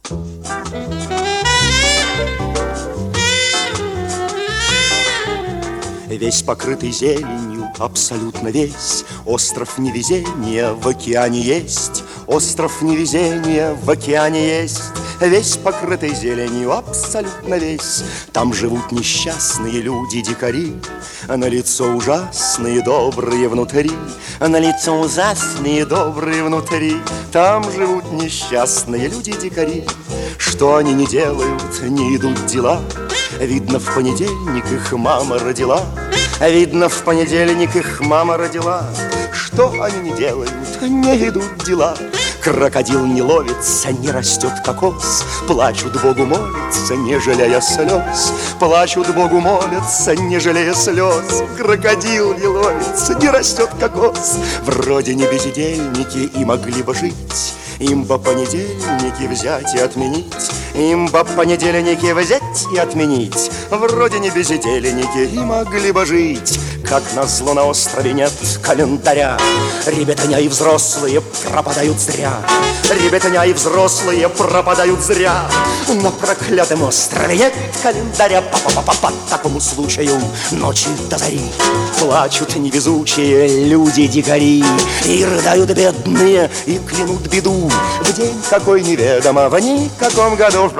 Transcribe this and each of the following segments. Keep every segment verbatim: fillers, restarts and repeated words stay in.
Весь покрытый зеленью, абсолютно весь, остров невезения в океане есть. Остров невезения в океане есть. Весь покрытый зеленью, абсолютно весь. Там живут несчастные люди-дикари, на лицо ужасные, добрые внутри. На лицо ужасные, добрые внутри. Там живут несчастные люди-дикари. Что они не делают, не идут дела. Видно, в понедельник их мама родила. Видно, в понедельник их мама родила. Что они не делают, не идут дела. Крокодил не ловится, не растет кокос. Плачут Богу, молятся, не жалея слез. Плачут Богу, молятся, не жалея слез. Крокодил не ловится, не растет кокос. Вроде не бездельники и могли бы жить. Им бы понедельники взять и отменить. Им бы понедельники взять и отменить. Вроде не бездельники и могли бы жить. Как назло на острове нет календаря. Ребятня и взрослые пропадают зря. Ребятня и взрослые пропадают зря. На проклятом острове нет календаря. По-по-по-по по такому случаю ночи до зари плачут невезучие люди-дикари. И рыдают бедные, и клянут беду в день какой неведомо, в никаком году.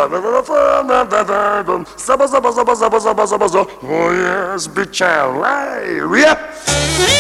Заба-заба-заба-заба-заба-заба-заба. Oh yes, bitch, I lie.